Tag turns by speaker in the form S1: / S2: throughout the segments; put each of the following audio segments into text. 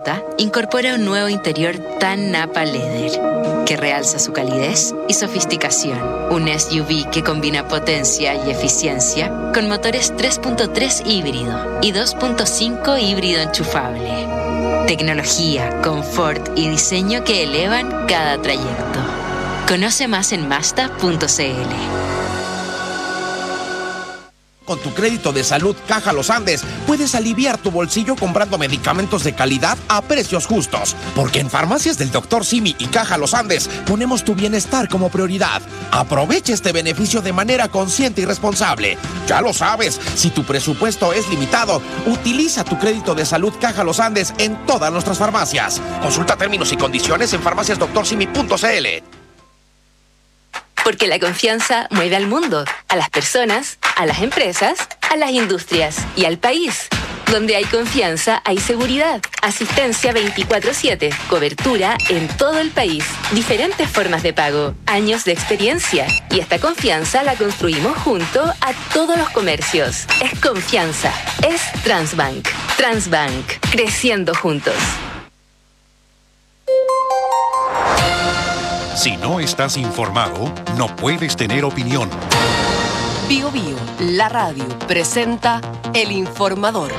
S1: Mazda incorpora un nuevo interior tan Napa Leather que realza su calidez y sofisticación. Un SUV que combina potencia y eficiencia con motores 3.3 híbrido y 2.5 híbrido enchufable. Tecnología, confort y diseño que elevan cada trayecto. Conoce más en Mazda.cl.
S2: Con tu crédito de salud Caja Los Andes, puedes aliviar tu bolsillo comprando medicamentos de calidad a precios justos. Porque en Farmacias del Dr. Simi y Caja Los Andes ponemos tu bienestar como prioridad. Aprovecha este beneficio de manera consciente y responsable. Ya lo sabes, si tu presupuesto es limitado, utiliza tu crédito de salud Caja Los Andes en todas nuestras farmacias. Consulta términos y condiciones en farmaciasdoctorsimi.cl.
S1: Porque la confianza mueve al mundo, a las personas, a las empresas, a las industrias y al país. Donde hay confianza, hay seguridad, asistencia 24/7, cobertura en todo el país, diferentes formas de pago, años de experiencia. Y esta confianza la construimos junto a todos los comercios. Es confianza, es Transbank. Transbank, creciendo juntos.
S3: Si no estás informado, no puedes tener opinión.
S4: Bio Bio, la radio, presenta El Informador.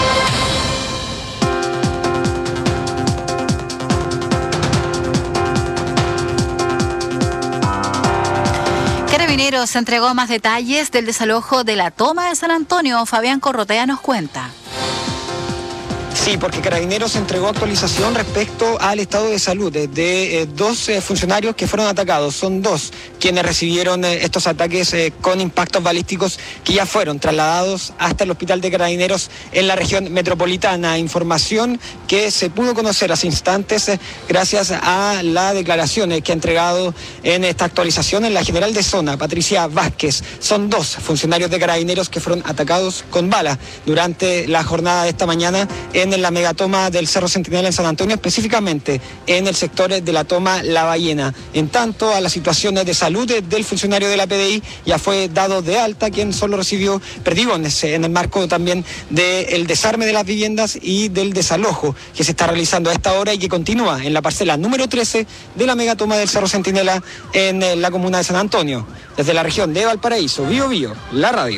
S5: Carabineros entregó más detalles del desalojo de la toma de San Antonio. Fabián Corrotea nos cuenta.
S6: Sí, porque Carabineros entregó actualización respecto al estado de salud de dos funcionarios que fueron atacados. Son dos quienes recibieron estos ataques con impactos balísticos que ya fueron trasladados hasta el hospital de Carabineros en la región metropolitana. Información que se pudo conocer hace instantes gracias a la declaración que ha entregado en esta actualización en la general de zona, Patricia Vázquez. Son dos funcionarios de Carabineros que fueron atacados con bala durante la jornada de esta mañana en la megatoma del Cerro Centinela en San Antonio, específicamente en el sector de la toma La Ballena. En tanto, a las situaciones de salud del funcionario de la PDI ya fue dado de alta, quien solo recibió perdigones en el marco también del desarme de las viviendas y del desalojo que se está realizando a esta hora y que continúa en la parcela número 13 de la megatoma del Cerro Centinela en la comuna de San Antonio. Desde la región de Valparaíso, Bio Bio, la radio.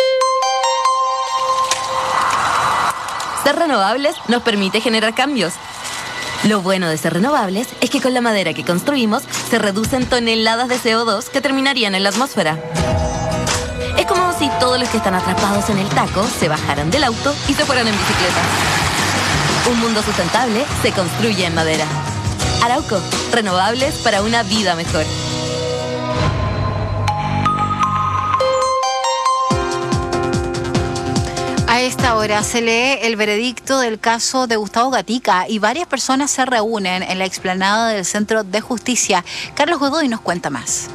S7: Ser renovables nos permite generar cambios. Lo bueno de ser renovables es que con la madera que construimos se reducen toneladas de CO2 que terminarían en la atmósfera. Es como si todos los que están atrapados en el taco se bajaran del auto y se fueran en bicicleta. Un mundo sustentable se construye en madera. Arauco, renovables para una vida mejor.
S5: A esta hora se lee el veredicto del caso de Gustavo Gatica y varias personas se reúnen en la explanada del Centro de Justicia. Carlos Godoy nos cuenta más.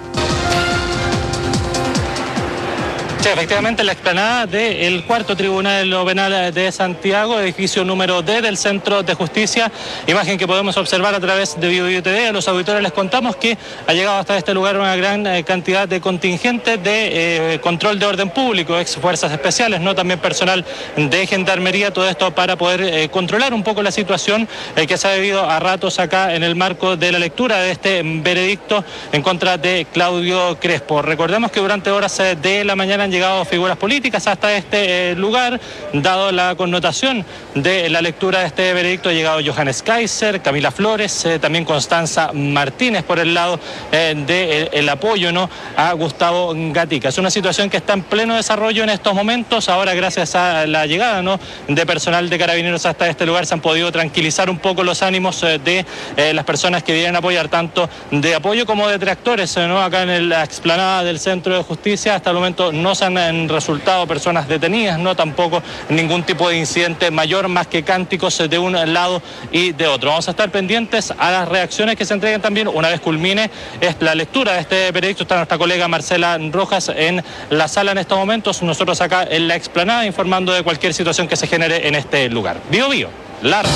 S8: Sí, efectivamente, la explanada del cuarto Tribunal Penal de Santiago, edificio número D del Centro de Justicia, imagen que podemos observar a través de Bio Bio TV. A los auditores les contamos que ha llegado hasta este lugar una gran cantidad de contingentes de control de orden público, ex fuerzas especiales, no también personal de gendarmería, todo esto para poder controlar un poco la situación que se ha vivido a ratos acá en el marco de la lectura de este veredicto en contra de Claudio Crespo. Recordemos que durante horas de la mañana han llegado figuras políticas hasta este lugar, dado la connotación de la lectura de este veredicto. Ha llegado Johannes Kaiser, Camila Flores, también Constanza Martínez por el lado del apoyo, ¿no?, a Gustavo Gatica. Es una situación que está en pleno desarrollo en estos momentos. Ahora, gracias a la llegada, ¿no?, de personal de Carabineros hasta este lugar, se han podido tranquilizar un poco los ánimos de las personas que vienen a apoyar, tanto de apoyo como de detractores, ¿no?, acá en la explanada del Centro de Justicia. Hasta el momento no se han resultado personas detenidas, no tampoco ningún tipo de incidente mayor, más que cánticos de un lado y de otro. Vamos a estar pendientes a las reacciones que se entreguen también una vez culmine la lectura de este veredicto. Está nuestra colega Marcela Rojas en la sala en estos momentos, nosotros acá en la explanada informando de cualquier situación que se genere en este lugar. Bio Bio, Lara.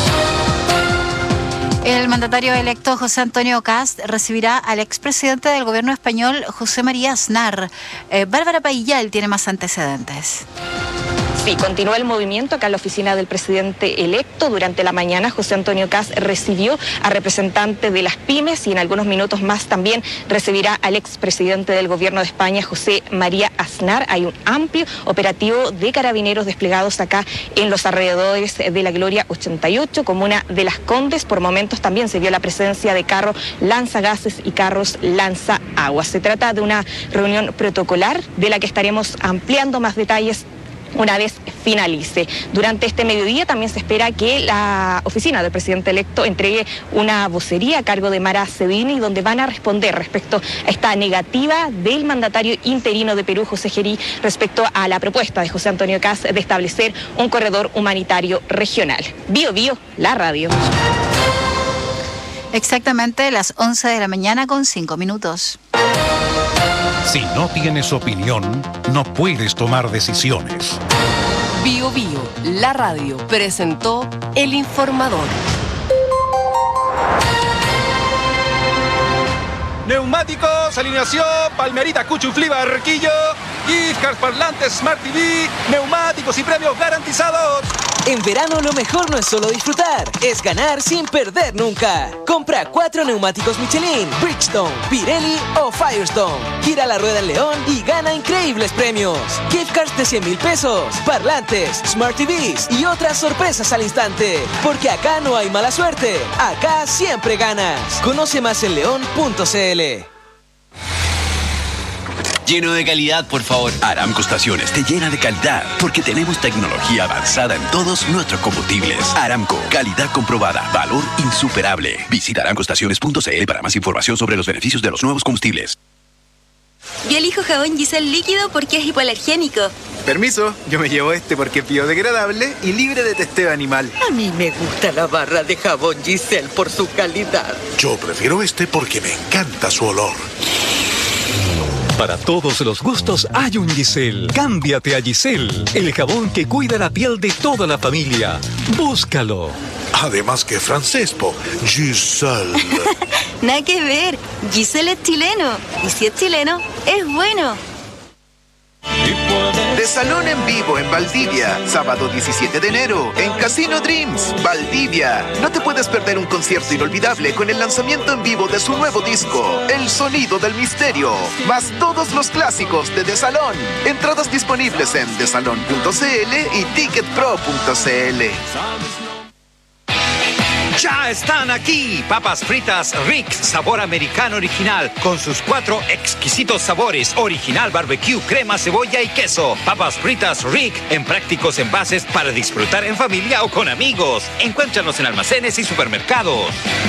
S5: El mandatario electo José Antonio Kast recibirá al expresidente del gobierno español José María Aznar. Bárbara Paillal tiene más antecedentes.
S9: Sí, continúa el movimiento acá en la oficina del presidente electo. Durante la mañana, José Antonio Kast recibió a representantes de las pymes y en algunos minutos más también recibirá al expresidente del gobierno de España, José María Aznar. Hay un amplio operativo de carabineros desplegados acá en los alrededores de la Gloria 88, comuna de Las Condes. Por momentos también se vio la presencia de carros lanzagases y carros lanzaaguas. Se trata de una reunión protocolar de la que estaremos ampliando más detalles una vez finalice. Durante este mediodía también se espera que la oficina del presidente electo entregue una vocería a cargo de Mara Cedini, donde van a responder respecto a esta negativa del mandatario interino de Perú, José Gerí, respecto a la propuesta de José Antonio Kast de establecer un corredor humanitario regional. Bio Bio, la radio.
S5: Exactamente las 11 de la mañana con 5 minutos.
S3: Si no tienes opinión, no puedes tomar decisiones.
S4: Bio Bio, la radio, presentó El Informador.
S10: Neumáticos, alineación, Palmerita, Cuchuflí, Barquillo, gift cards, parlantes, Smart TV, neumáticos y premios garantizados.
S11: En verano lo mejor no es solo disfrutar, es ganar sin perder nunca. Compra 4 neumáticos Michelin, Bridgestone, Pirelli o Firestone. Gira la rueda en León y gana increíbles premios. Gift cards de 100,000 pesos, parlantes, Smart TVs y otras sorpresas al instante. Porque acá no hay mala suerte, acá siempre ganas. Conoce más en león.cl.
S12: Lleno de calidad, por favor. Aramco Estaciones te llena de calidad porque tenemos tecnología avanzada en todos nuestros combustibles. Aramco, calidad comprobada, valor insuperable. Visita aramcoestaciones.cl para más información sobre los beneficios de los nuevos combustibles.
S13: Yo elijo jabón Giselle líquido porque es hipoalergénico.
S14: Permiso, yo me llevo este porque es biodegradable y libre de testeo animal.
S15: A mí me gusta la barra de jabón Giselle por su calidad.
S16: Yo prefiero este porque me encanta su olor.
S17: Para todos los gustos hay un Giselle. Cámbiate a Giselle, el jabón que cuida la piel de toda la familia. Búscalo.
S16: Además que francesco, Giselle.
S13: Nada que ver, Giselle es chileno. Y si es chileno, es bueno.
S18: Desalón en vivo en Valdivia, sábado 17 de enero, en Casino Dreams, Valdivia. No te puedes perder un concierto inolvidable con el lanzamiento en vivo de su nuevo disco, El Sonido del Misterio, más todos los clásicos de Desalón. Entradas disponibles en desalón.cl y ticketpro.cl.
S19: Ya están aquí, papas fritas Rick, sabor americano original, con sus 4 exquisitos sabores, original, barbecue, crema, cebolla y queso. Papas fritas Rick, en prácticos envases para disfrutar en familia o con amigos. Encuéntranos en almacenes y supermercados.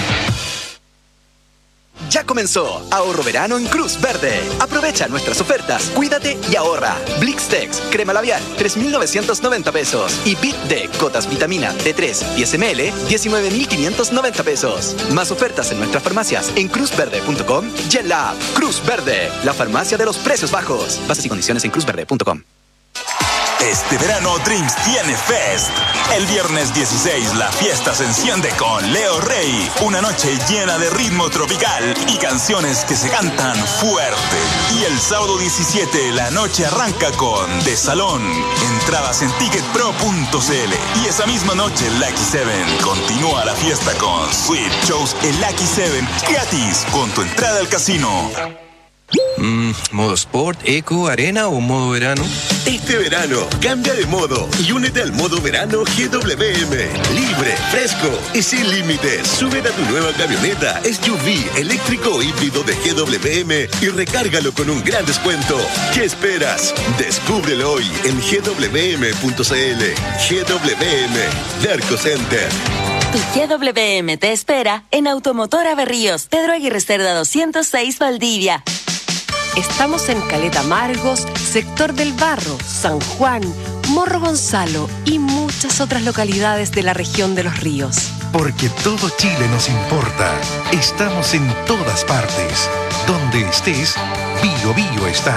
S20: Ya comenzó Ahorro Verano en Cruz Verde. Aprovecha nuestras ofertas, cuídate y ahorra. Blixtex, crema labial, 3,990 pesos. Y Bit D, gotas vitamina D3, 10 ml, 19,590 pesos. Más ofertas en nuestras farmacias en cruzverde.com y en la app Cruz Verde, la farmacia de los precios bajos. Bases y condiciones en cruzverde.com.
S21: Este verano Dreams tiene Fest. El viernes 16 la fiesta se enciende con Leo Rey. Una noche llena de ritmo tropical y canciones que se cantan fuerte. Y el sábado 17 la noche arranca con De Salón. Entradas en ticketpro.cl. Y esa misma noche Lucky 7 continúa la fiesta con Sweet Shows en Lucky 7 gratis con tu entrada al casino.
S22: ¿Modo Sport, Eco, Arena o modo verano?
S23: Este verano, cambia de modo y únete al modo verano GWM. Libre, fresco y sin límites. Súbete a tu nueva camioneta SUV eléctrico o híbrido de GWM y recárgalo con un gran descuento. ¿Qué esperas? Descúbrelo hoy en gwm.cl. GWM, Derco Center.
S7: Tu GWM te espera en Automotora Berríos, Pedro Aguirre Cerda 206, Valdivia.
S4: Estamos en Caleta Margos, Sector del Barro, San Juan, Morro Gonzalo y muchas otras localidades de la región de los ríos.
S3: Porque todo Chile nos importa. Estamos en todas partes. Donde estés, Bio Bio está.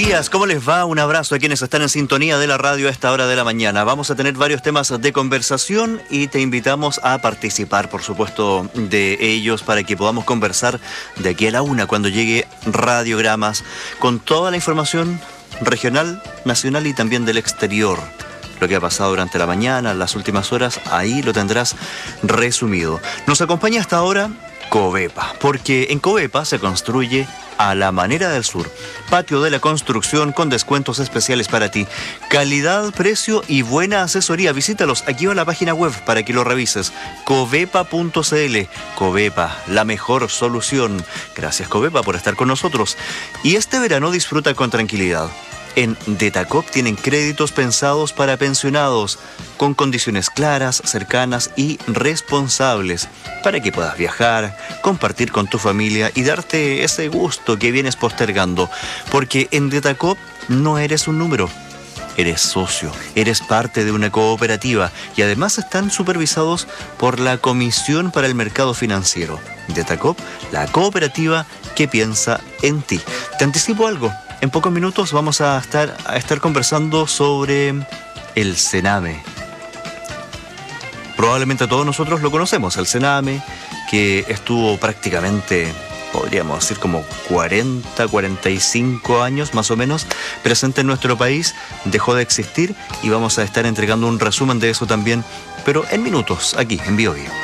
S1: días, ¿cómo les va? Un abrazo a quienes están en sintonía de la radio a esta hora de la mañana. Vamos a tener varios temas de conversación y te invitamos a participar, por supuesto, de ellos para que podamos conversar de aquí a la 1 cuando llegue Radiogramas con toda la información regional, nacional y también del exterior. Lo que ha pasado durante la mañana, las últimas horas, ahí lo tendrás resumido. Nos acompaña hasta ahora Covepa, porque en Covepa se construye a la manera del sur. Patio de la construcción con descuentos especiales para ti. Calidad, precio y buena asesoría. Visítalos. Aquí va la página web para que lo revises. Covepa.cl. Covepa, la mejor solución. Gracias, Covepa, por estar con nosotros. Y este verano disfruta con tranquilidad. En Detacop tienen créditos pensados para pensionados, con condiciones claras, cercanas y responsables, para que puedas viajar, compartir con tu familia y darte ese gusto que vienes postergando. Porque en Detacop no eres un número, eres socio, eres parte de una cooperativa y además están supervisados por la Comisión para el Mercado Financiero. Detacop, la cooperativa que piensa en ti. Te anticipo algo. En pocos minutos vamos a estar conversando sobre el Sename. Probablemente todos nosotros lo conocemos, el Sename, que estuvo prácticamente, podríamos decir, como 45 años más o menos presente en nuestro país, dejó de existir y vamos a estar entregando un resumen de eso también, pero en minutos, aquí en Bio Bio.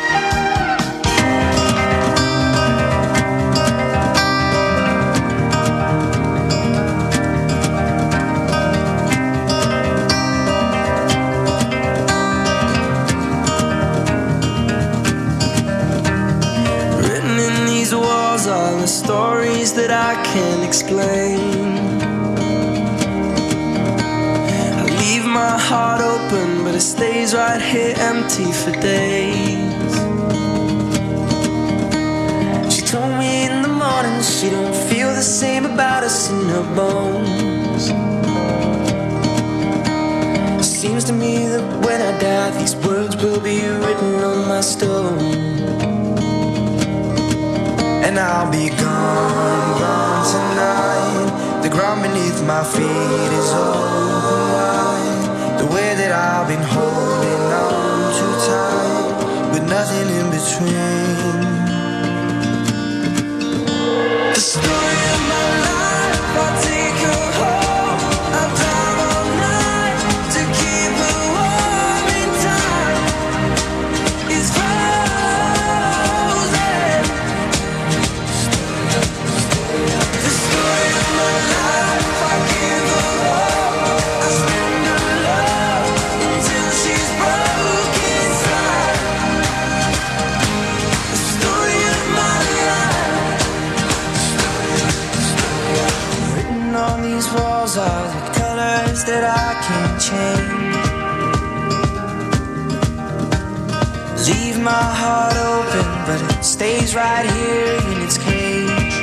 S2: Stories that I can't explain. I leave my heart open, but it stays right here empty for days. She told me in the morning she don't feel the same about us in her bones. It seems to me that when I die, these words will be written on my stone. And I'll be gone, gone tonight. The ground beneath my feet is open wide. The way that I've been holding on too tight, with nothing in between. The story of my life, I'll take her home. I'll drive all night to keep her warm in time. It's walls are the colors that I can't change. Leave my heart open, but it stays right here in its cage.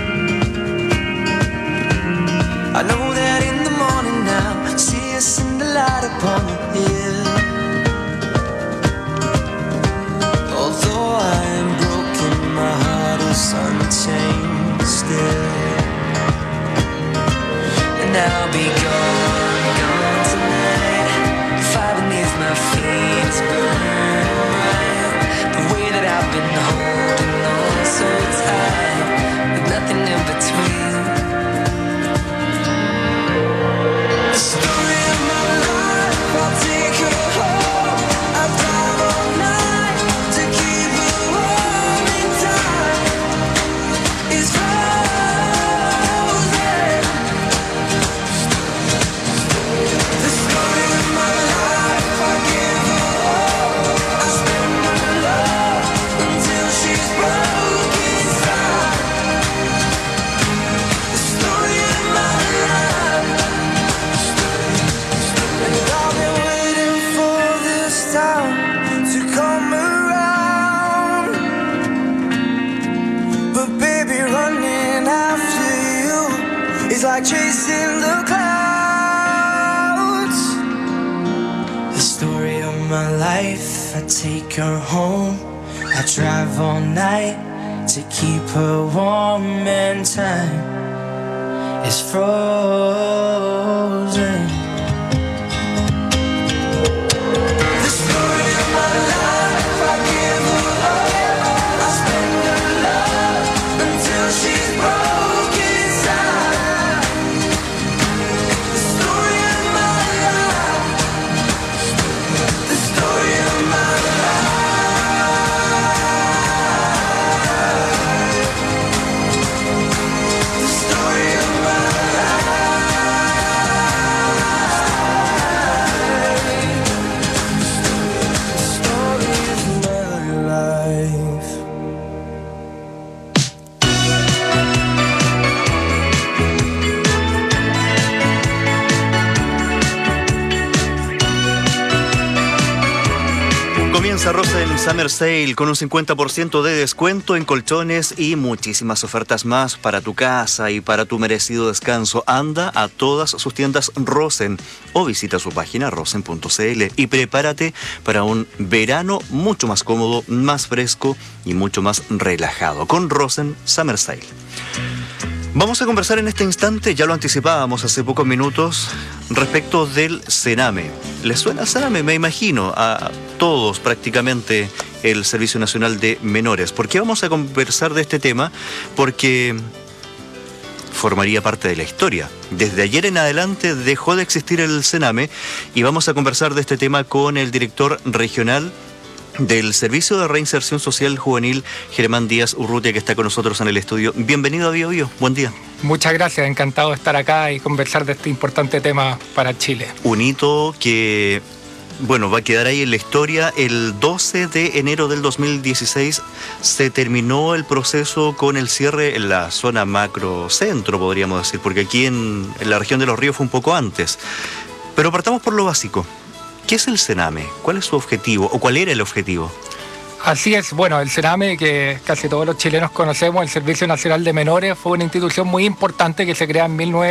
S2: I know that in the morning now I see us in the light upon the hill. Although I am broken, my heart is unchained still. And I'll be gone, gone tonight. Fire beneath my feet is burning bright. The way that I've been holding on so tight, with nothing in between. The story of my life, I'll take her home. I'll drive all night to keep her warm in time. It's like chasing the clouds. The story of my life, I take her home. I drive all night to keep her warm in time. is frozen. The story of my life, I give her love, I spend her love until she's broken inside. The story of my life, the story of my
S1: Comienza Rosen Summer Sale con un 50% de descuento en colchones y muchísimas ofertas más para tu casa y para tu merecido descanso. Anda a todas sus tiendas Rosen o visita su página rosen.cl y prepárate para un verano mucho más cómodo, más fresco y mucho más relajado con Rosen Summer Sale. Vamos a conversar en este instante, ya lo anticipábamos hace pocos minutos, respecto del Sename. ¿Les suena el Sename? Me imagino a todos prácticamente el Servicio Nacional de Menores. ¿Por qué vamos a conversar de este tema? Porque formaría parte de la historia. Desde ayer en adelante dejó de existir el Sename y vamos a conversar de este tema con el director regional del Servicio de Reinserción Social Juvenil, Germán Díaz Urrutia, que está con nosotros en el estudio. Bienvenido a Bio Bio, buen día.
S6: Muchas gracias, encantado de estar acá y conversar de este importante tema para Chile.
S1: Un hito que, bueno, va a quedar ahí en la historia. El 12 de enero del 2016 se terminó el proceso con el cierre en la zona macrocentro, podríamos decir, porque aquí en la región de Los Ríos fue un poco antes. Pero partamos por lo básico. ¿Qué es el Sename? ¿Cuál es su objetivo o cuál era el objetivo?
S6: Así es, bueno, el Sename, que casi todos los chilenos conocemos, el Servicio Nacional de Menores, fue una institución muy importante que se crea en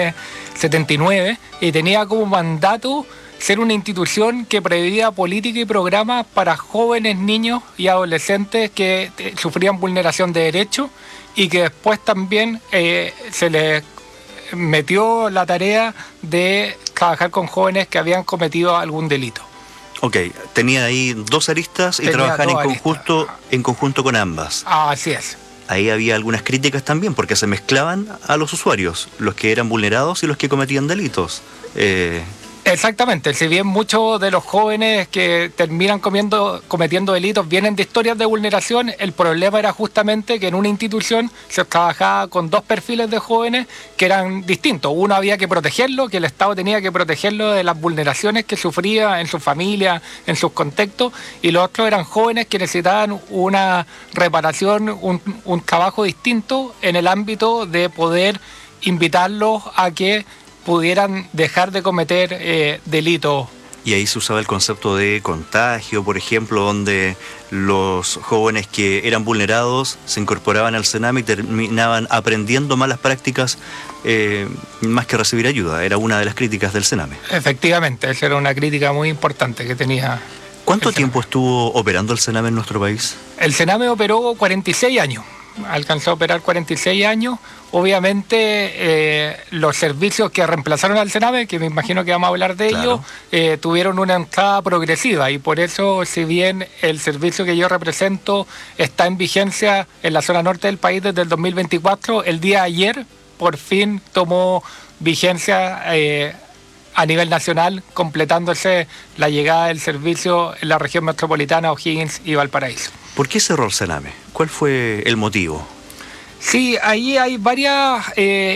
S6: 1979 y tenía como mandato ser una institución que preveía política y programas para jóvenes, niños y adolescentes que sufrían vulneración de derechos y que después también se les metió la tarea de trabajar con jóvenes que habían cometido algún delito.
S1: Ok, tenía ahí dos aristas y trabajar en conjunto con ambas.
S6: Así es.
S1: Ahí había algunas críticas también porque se mezclaban a los usuarios, los que eran vulnerados y los que cometían delitos.
S6: Exactamente, si bien muchos de los jóvenes que terminan cometiendo delitos vienen de historias de vulneración, el problema era justamente que en una institución se trabajaba con dos perfiles de jóvenes que eran distintos. Uno había que protegerlo, que el Estado tenía que protegerlo de las vulneraciones que sufría en su familia, en sus contextos, y los otros eran jóvenes que necesitaban una reparación, un trabajo distinto en el ámbito de poder invitarlos a que pudieran dejar de cometer delitos.
S1: Y ahí se usaba el concepto de contagio, por ejemplo, donde los jóvenes que eran vulnerados se incorporaban al Sename y terminaban aprendiendo malas prácticas más que recibir ayuda. Era una de las críticas del Sename.
S6: Efectivamente, esa era una crítica muy importante que tenía.
S1: ¿Cuánto tiempo estuvo operando el Sename en nuestro país?
S6: El Sename operó 46 años. Alcanzó a operar 46 años. Obviamente los servicios que reemplazaron al Sename, que me imagino que vamos a hablar de ellos, tuvieron una entrada progresiva y por eso, si bien el servicio que yo represento está en vigencia en la zona norte del país desde el 2024, el día de ayer por fin tomó vigencia a nivel nacional, completándose la llegada del servicio en la región metropolitana, O'Higgins y Valparaíso.
S1: ¿Por qué cerró el Sename? ¿Cuál fue el motivo?
S6: Sí, ahí hay varias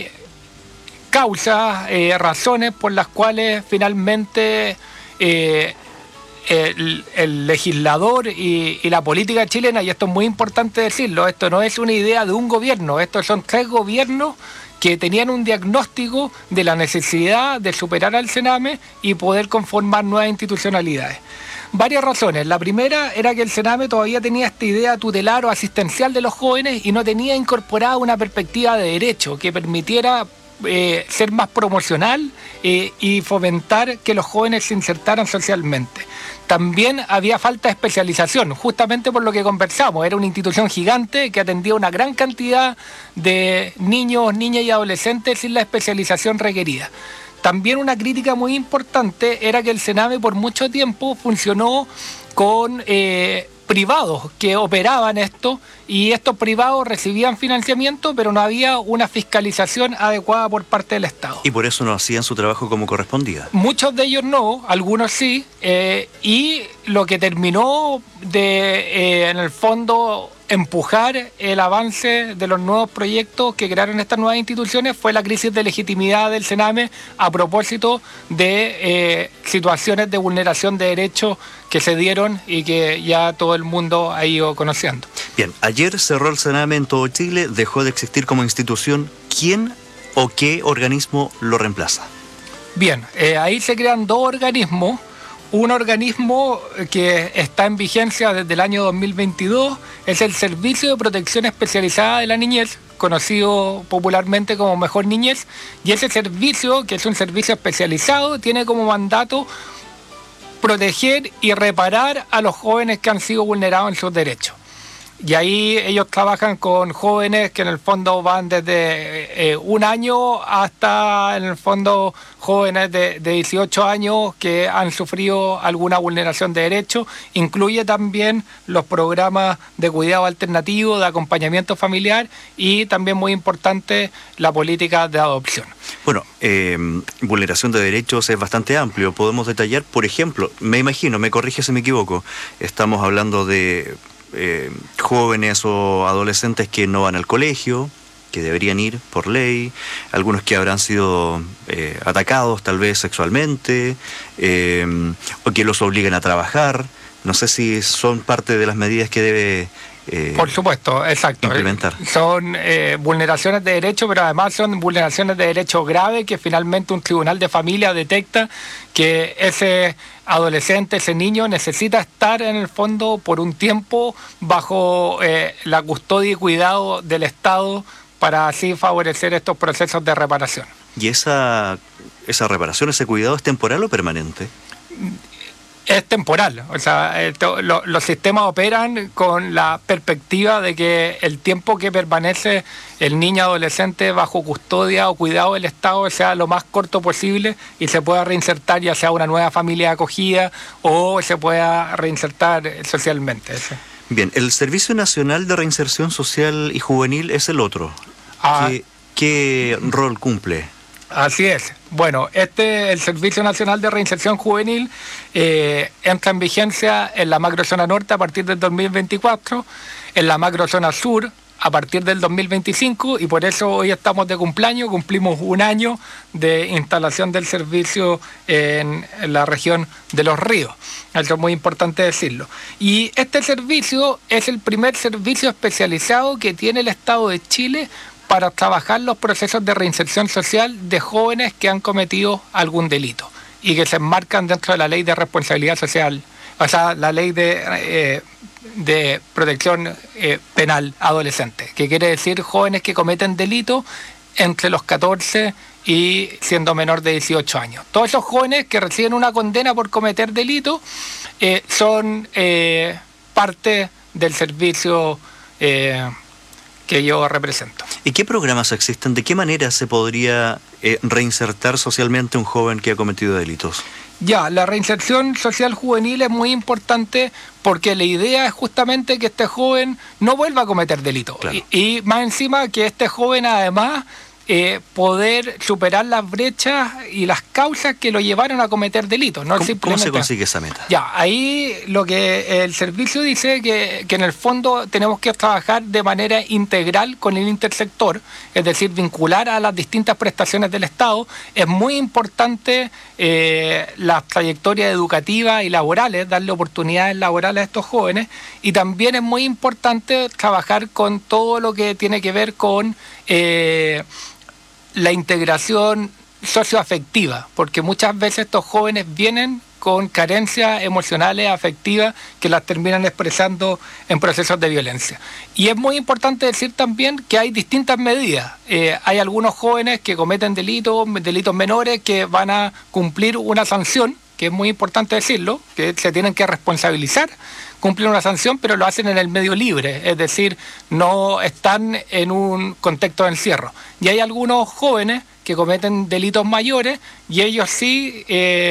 S6: causas, razones por las cuales finalmente el legislador y la política chilena, y esto es muy importante decirlo, esto no es una idea de un gobierno, estos son 3 gobiernos que tenían un diagnóstico de la necesidad de superar al Sename y poder conformar nuevas institucionalidades. Varias razones. La primera era que el Sename todavía tenía esta idea tutelar o asistencial de los jóvenes y no tenía incorporada una perspectiva de derecho que permitiera ser más promocional y fomentar que los jóvenes se insertaran socialmente. También había falta de especialización, justamente por lo que conversamos. Era una institución gigante que atendía una gran cantidad de niños, niñas y adolescentes sin la especialización requerida. También una crítica muy importante era que el Sename por mucho tiempo funcionó con privados que operaban esto, y estos privados recibían financiamiento, pero no había una fiscalización adecuada por parte del Estado.
S1: Y por eso no hacían su trabajo como correspondía.
S6: Muchos de ellos no, algunos sí, y lo que terminó de, en el fondo, empujar el avance de los nuevos proyectos que crearon estas nuevas instituciones fue la crisis de legitimidad del Sename a propósito de situaciones de vulneración de derechos que se dieron y que ya todo el mundo ha ido conociendo.
S1: Bien, ayer cerró el Sename en todo Chile, dejó de existir como institución. ¿Quién o qué organismo lo reemplaza?
S6: Bien, ahí se crean dos organismos. Un organismo que está en vigencia desde el año 2022 es el Servicio de Protección Especializada de la Niñez, conocido popularmente como Mejor Niñez, y ese servicio, que es un servicio especializado, tiene como mandato proteger y reparar a los jóvenes que han sido vulnerados en sus derechos. Y ahí ellos trabajan con jóvenes que en el fondo van desde un año hasta en el fondo jóvenes de 18 años que han sufrido alguna vulneración de derechos. Incluye también los programas de cuidado alternativo, de acompañamiento familiar y también muy importante la política de adopción.
S1: Bueno, vulneración de derechos es bastante amplio. Podemos detallar, por ejemplo, me imagino, me corrige si me equivoco, estamos hablando de jóvenes o adolescentes que no van al colegio, que deberían ir por ley, algunos que habrán sido atacados tal vez sexualmente, o que los obligan a trabajar. No sé si son parte de las medidas que debe
S6: por supuesto, exacto.
S1: Implementar.
S6: Son vulneraciones de derechos, pero además son vulneraciones de derechos graves que finalmente un tribunal de familia detecta que ese adolescente, ese niño necesita estar en el fondo por un tiempo bajo la custodia y cuidado del Estado para así favorecer estos procesos de reparación.
S1: ¿Y esa reparación, ese cuidado es temporal o permanente?
S6: Es temporal, o sea, los sistemas operan con la perspectiva de que el tiempo que permanece el niño adolescente bajo custodia o cuidado del Estado sea lo más corto posible y se pueda reinsertar ya sea una nueva familia de acogida o se pueda reinsertar socialmente.
S1: Bien, el Servicio Nacional de Reinserción Social y Juvenil es el otro. ¿Qué rol cumple?
S6: Así es. Bueno, el Servicio Nacional de Reinserción Juvenil entra en vigencia en la macrozona norte a partir del 2024, en la macrozona sur a partir del 2025 y por eso hoy estamos de cumpleaños, cumplimos un año de instalación del servicio en la región de Los Ríos. Eso es muy importante decirlo. Y este servicio es el primer servicio especializado que tiene el Estado de Chile para trabajar los procesos de reinserción social de jóvenes que han cometido algún delito y que se enmarcan dentro de la ley de responsabilidad social, o sea, la ley de protección penal adolescente, que quiere decir jóvenes que cometen delitos entre los 14 y siendo menor de 18 años. Todos esos jóvenes que reciben una condena por cometer delitos son parte del servicio que yo represento.
S1: ¿Y qué programas existen? ¿De qué manera se podría reinsertar socialmente un joven que ha cometido delitos?
S6: Ya, la reinserción social juvenil es muy importante porque la idea es justamente que este joven no vuelva a cometer delitos. Claro. Y más encima que este joven además poder superar las brechas y las causas que lo llevaron a cometer delitos. ¿No?
S1: ¿Cómo se consigue esa meta?
S6: Ya, ahí lo que el servicio dice que en el fondo tenemos que trabajar de manera integral con el intersector, es decir, vincular a las distintas prestaciones del Estado. Es muy importante las trayectorias educativas y laborales, darle oportunidades laborales a estos jóvenes, y también es muy importante trabajar con todo lo que tiene que ver con la integración socioafectiva, porque muchas veces estos jóvenes vienen con carencias emocionales, afectivas, que las terminan expresando en procesos de violencia. Y es muy importante decir también que hay distintas medidas. Hay algunos jóvenes que cometen delitos menores, que van a cumplir una sanción, que es muy importante decirlo, que se tienen que responsabilizar, cumplen una sanción, pero lo hacen en el medio libre, es decir, no están en un contexto de encierro. Y hay algunos jóvenes que cometen delitos mayores y ellos sí,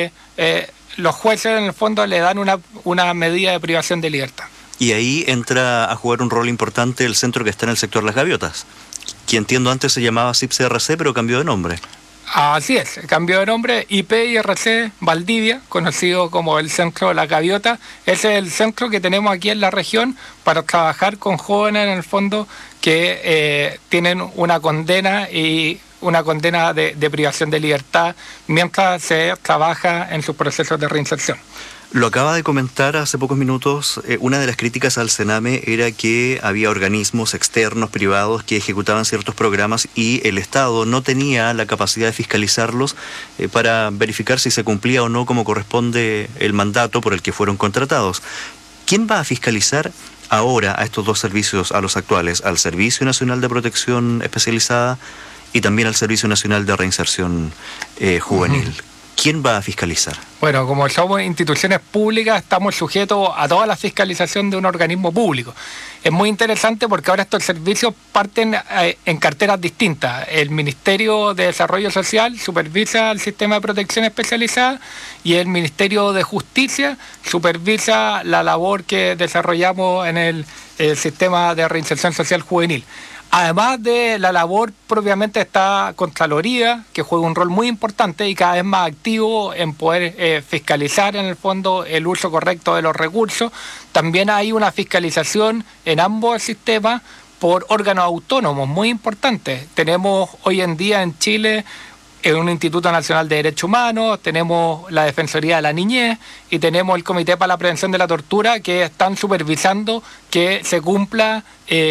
S6: los jueces en el fondo le dan una medida de privación de libertad.
S1: Y ahí entra a jugar un rol importante el centro que está en el sector Las Gaviotas, que entiendo antes se llamaba CIPCRC, pero cambió de nombre.
S6: Así es, cambió de nombre, IPIRC Valdivia, conocido como el Centro de la Gaviota. Ese es el centro que tenemos aquí en la región para trabajar con jóvenes en el fondo que tienen una condena de privación de libertad mientras se trabaja en sus procesos de reinserción.
S1: Lo acaba de comentar hace pocos minutos. Una de las críticas al Sename era que había organismos externos, privados, que ejecutaban ciertos programas y el Estado no tenía la capacidad de fiscalizarlos para verificar si se cumplía o no como corresponde el mandato por el que fueron contratados. ¿Quién va a fiscalizar ahora a estos dos servicios, a los actuales, al Servicio Nacional de Protección Especializada y también al Servicio Nacional de Reinserción Juvenil? ¿Quién va a fiscalizar?
S6: Bueno, como somos instituciones públicas, estamos sujetos a toda la fiscalización de un organismo público. Es muy interesante porque ahora estos servicios parten en carteras distintas. El Ministerio de Desarrollo Social supervisa el sistema de protección especializada y el Ministerio de Justicia supervisa la labor que desarrollamos en el sistema de reinserción social juvenil. Además de la labor propiamente está Contraloría, que juega un rol muy importante y cada vez más activo en poder fiscalizar en el fondo el uso correcto de los recursos. También hay una fiscalización en ambos sistemas por órganos autónomos muy importantes. Tenemos hoy en día en Chile un Instituto Nacional de Derechos Humanos, tenemos la Defensoría de la Niñez y tenemos el Comité para la Prevención de la Tortura, que están supervisando que se cumpla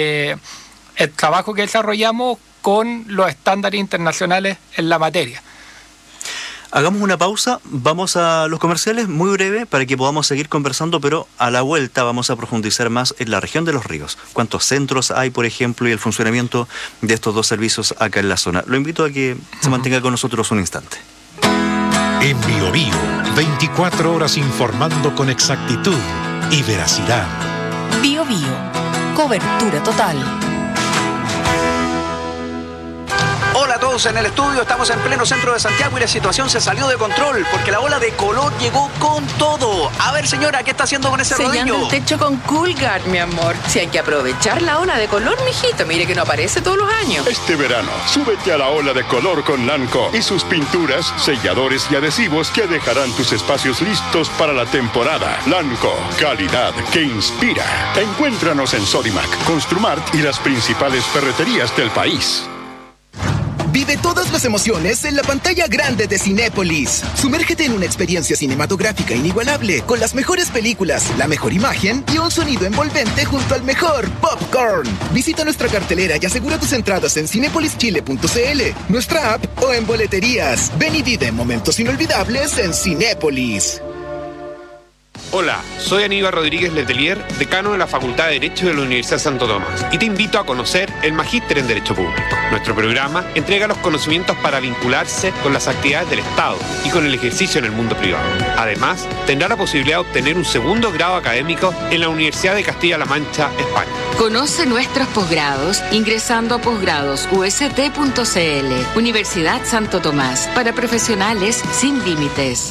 S6: el trabajo que desarrollamos con los estándares internacionales en la materia.
S1: Hagamos una pausa, vamos a los comerciales, muy breve, para que podamos seguir conversando, pero a la vuelta vamos a profundizar más en la región de Los Ríos. ¿Cuántos centros hay, por ejemplo, y el funcionamiento de estos dos servicios acá en la zona? Lo invito a que se mantenga con nosotros un instante.
S3: En Bio Bio, 24 horas informando con exactitud y veracidad.
S4: Bio Bio, cobertura total.
S5: Hola a todos en el estudio, estamos en pleno centro de Santiago y la situación se salió de control porque la ola de color llegó con todo. A ver, señora, ¿qué está haciendo con ese
S15: sellando
S5: rodillo?
S15: el techo con Coolguard, mi amor. Si hay que aprovechar la ola de color, mijito, mire que no aparece todos los años.
S8: Este verano, súbete a la ola de color con Lanco y sus pinturas, selladores y adhesivos que dejarán tus espacios listos para la temporada. Lanco, calidad que inspira. Encuéntranos en Sodimac, Construmart y las principales ferreterías del país.
S9: Vive todas las emociones en la pantalla grande de Cinépolis. Sumérgete en una experiencia cinematográfica inigualable con las mejores películas, la mejor imagen y un sonido envolvente junto al mejor popcorn. Visita nuestra cartelera y asegura tus entradas en cinepolischile.cl, nuestra app o en boleterías. Ven y vive momentos inolvidables en Cinépolis.
S24: Hola, soy Aníbal Rodríguez Letelier, decano de la Facultad de Derecho de la Universidad Santo Tomás, y te invito a conocer el Magíster en Derecho Público. Nuestro programa entrega los conocimientos para vincularse con las actividades del Estado y con el ejercicio en el mundo privado. Además, tendrá la posibilidad de obtener un segundo grado académico en la Universidad de Castilla-La Mancha, España.
S25: Conoce nuestros posgrados ingresando a posgradosust.cl. Universidad Santo Tomás, para profesionales sin límites.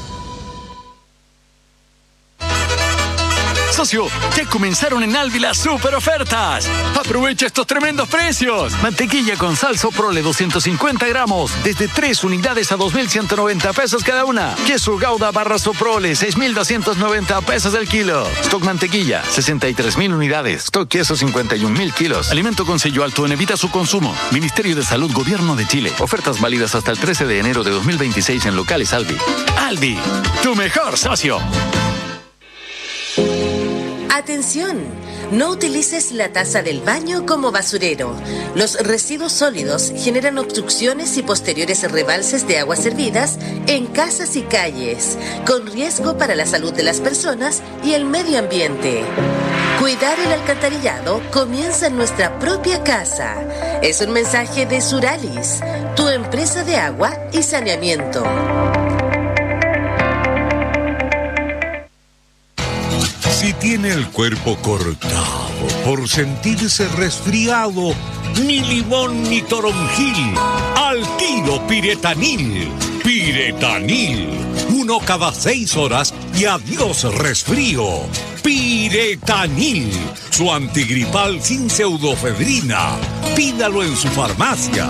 S26: Socio, ya comenzaron en Alvi las super ofertas. Aprovecha estos tremendos precios. Mantequilla con sal Soprole 250 gramos, desde 3 unidades a 2.190 pesos cada una. Queso Gouda barra Soprole, 6.290 pesos el kilo. Stock mantequilla, 63.000 unidades. Stock queso, 51.000 kilos. Alimento con sello alto en evita su consumo. Ministerio de Salud, Gobierno de Chile. Ofertas válidas hasta el 13 de enero de 2026 en locales Alvi. Alvi, tu mejor socio.
S10: ¡Atención! No utilices la taza del baño como basurero. Los residuos sólidos generan obstrucciones y posteriores rebalses de aguas servidas en casas y calles, con riesgo para la salud de las personas y el medio ambiente. Cuidar el alcantarillado comienza en nuestra propia casa. Es un mensaje de Suralis, tu empresa de agua y saneamiento.
S11: Si tiene el cuerpo cortado por sentirse resfriado, ni limón ni toronjil, al tiro Piretanil. Piretanil, 1 cada 6 horas y adiós resfrío. Piretanil, su antigripal sin pseudofedrina. Pídalo en su farmacia.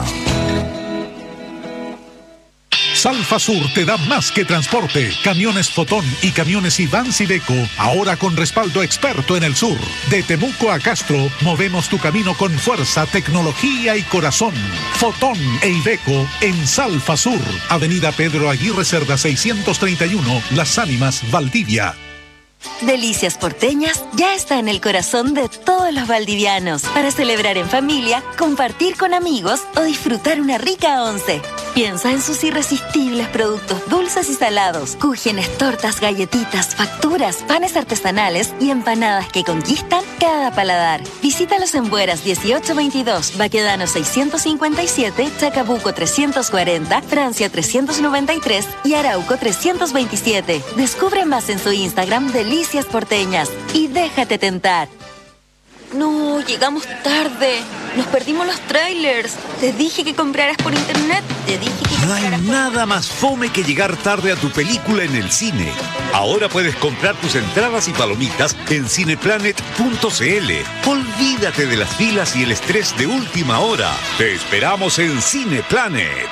S3: Salfasur te da más que transporte. Camiones Fotón y camiones Ivans Iveco, ahora con respaldo experto en el sur. De Temuco a Castro, movemos tu camino con fuerza, tecnología y corazón. Fotón e Iveco en Salfasur, Avenida Pedro Aguirre Cerda 631, Las Ánimas, Valdivia.
S13: Delicias Porteñas ya está en el corazón de todos los valdivianos para celebrar en familia, compartir con amigos o disfrutar una rica once. Piensa en sus irresistibles productos dulces y salados, cúgenes, tortas, galletitas, facturas, panes artesanales y empanadas que conquistan cada paladar. Visítalos en Bueras 1822, Baquedano 657, Chacabuco 340, Francia 393 y Arauco 327. Descubre más en su Instagram Delicias Porteñas y déjate tentar.
S7: No, llegamos tarde. Nos perdimos los trailers. Te dije que compraras por internet.
S19: No hay nada más fome que llegar tarde a tu película en el cine. Ahora puedes comprar tus entradas y palomitas en cineplanet.cl. Olvídate de las filas y el estrés de última hora. Te esperamos en Cineplanet.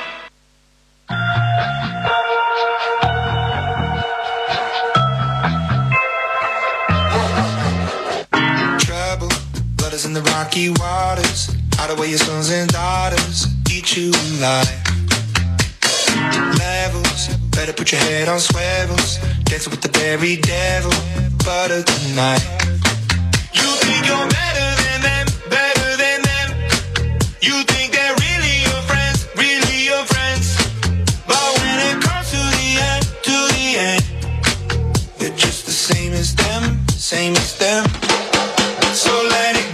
S2: In the rocky waters, hide away your sons and daughters, eat you alive. Levels, better put your head on swivels, dancing with the very devil, butter tonight. You think you're better than them, better than them. You think they're really your friends, really your friends. But when it comes to the end, you're just the same as them, same as them. So let it go.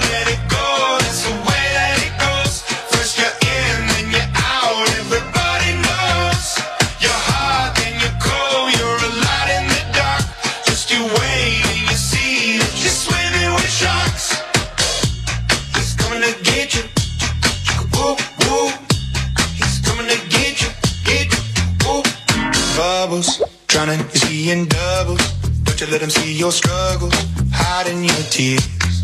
S2: Drowning, you see in doubles. Don't you let them see your struggles, hiding your tears.